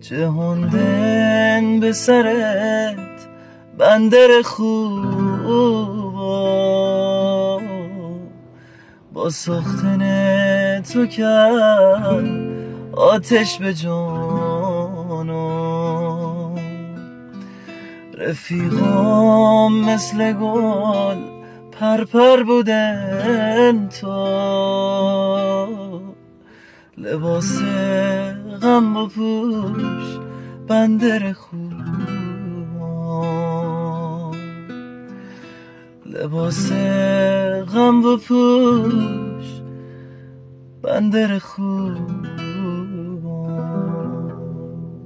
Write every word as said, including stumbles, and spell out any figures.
جهوندن به سرت بندر خوبا، با ساختن تو کرد آتش به جانم. رفیقام مثل گل پرپر بودن، تو لباس غم بپوش بندر خوبا، لباس غم بپوش بندر خوب.